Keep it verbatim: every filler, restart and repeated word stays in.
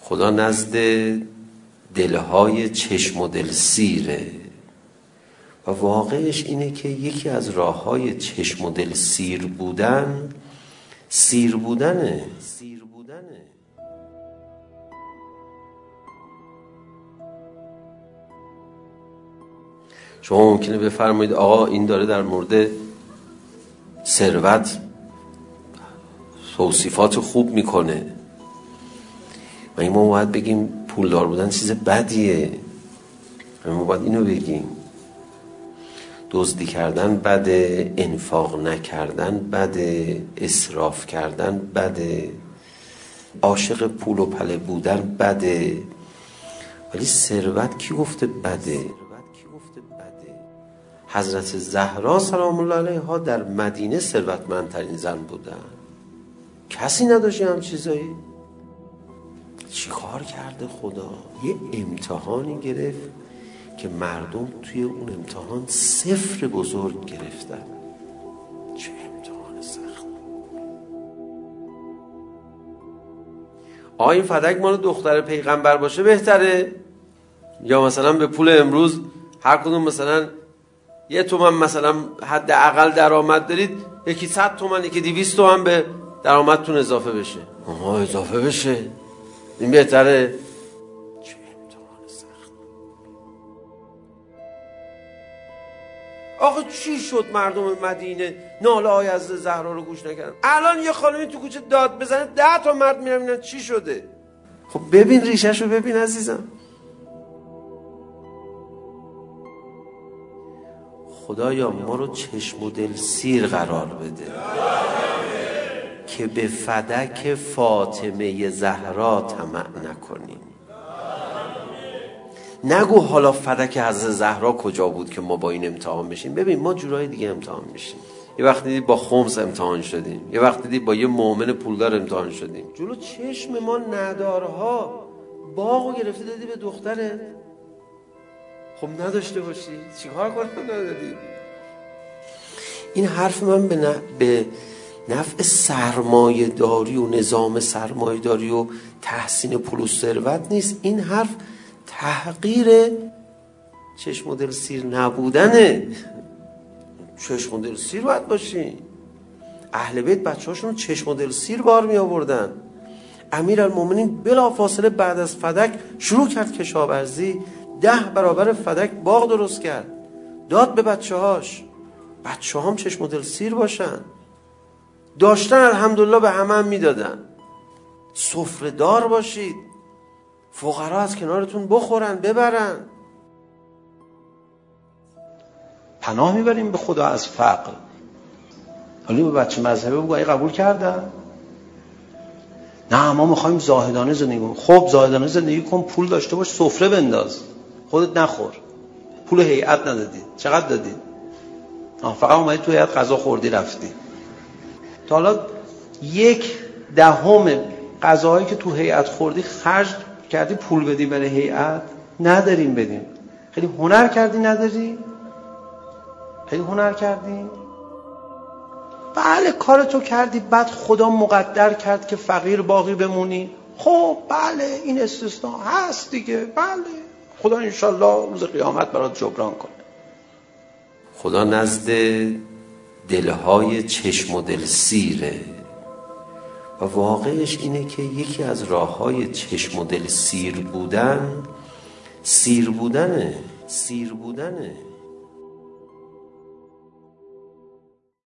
خدا نزد دلهای چشم و دل سیره و واقعش اینه که یکی از راههای چشم و دل سیر بودن سیر بودنه سیر بودنه شما ممکنه بفرمایید آقا این داره در مورد ثروت توصیفات خوب میکنه و این ما باید بگیم پولدار بودن چیز بدیه، ما باید اینو بگیم. دزدی کردن بده، انفاق نکردن بده، اسراف کردن بده، عاشق پول و پله بودن بده، ولی ثروت کی گفته بده؟ حضرت زهرا سلام الله علیها در مدینه ثروتمندترین زن بودن، کسی نداشت هم چیزایی. چی کار کرده خدا؟ یه امتحانی گرفت که مردم توی اون امتحان صفر بزرگ گرفتن. چه امتحان سخت. آیا این فدک مال دختر پیغمبر باشه بهتره؟ یا مثلا به پول امروز هر کدوم مثلا یه تومن مثلا حد اقل درآمد دارید، یکی صد تومن یکی دویست تومن به درآمدتون اضافه بشه. آها اضافه بشه این بهتره؟ چه امتحان سخت. آخه چی شد مردم مدینه ناله های از زهرا رو گوش نکردن؟ الان یه خانمی تو کوچه داد بزنه ده تا مرد میرن میرن چی شده؟ خب ببین ریشش رو ببین عزیزم. خدایا ما رو چشم و دل سیر قرار بده که به فدک فاطمه زهرا طمع نکنیم. نگو حالا فدک حضرت زهرا کجا بود که ما با این امتحان بشیم. ببین ما جورای دیگه امتحان میشیم. یه وقت دیدی با خمس امتحان شدیم، یه وقت دیدی با یه مؤمن پولدار امتحان شدیم. جلو چشم ما ندارها باغو گرفته دادی به دختره. خب نداشته باشی چیکار کنم ندادی؟ این حرف من به, ن... به نفع سرمایه داری و نظام سرمایه داری و تحسین پول و ثروت نیست. این حرف تحقیر چشم و دل سیر نبودنه. چشم و دل سیر باید باشی. اهل بیت بچه هاشون چشم و دل سیر بار می آوردن. امیر المومنین بلا فاصله بعد از فدک شروع کرد کشاورزی، ده برابر فدک باغ درست کرد، داد به بچه هاش. بچه هم چشم و دل سیر باشن، داشتن الحمدلله به همه هم میدادن. سفره دار باشید، فقرا از کنارتون بخورن ببرن. پناه میبریم به خدا از فقر. حالا به بچه مذهبی بگو ای قبول کردن؟ نه ما میخوایم زاهدانه زندگی کنیم. خب زاهدانه زندگی کن، پول داشته باش، سفره بنداز، خودت نخور. پول هیئت ندادی، چقدر دادی؟ آه فقط اومدی تو هیئت غذا خوردی رفتی. تا حالا یک دهم غذاهایی که تو هیئت خوردی خرج کردی پول بدی برای هیئت؟ نداریم بدیم. خیلی هنر کردی نداری؟ خیلی هنر کردی؟ بله کارتو کردی، بعد خدا مقدر کرد که فقیر باقی بمونی. خب بله این استثناء هست دیگه، بله خدا انشالله روز قیامت برات جبران کنه. خدا نزد دلهای چشم و دل سیره و واقعش اینه که یکی از راههای چشم و دل سیر بودن سیر بودنه سیر بودنه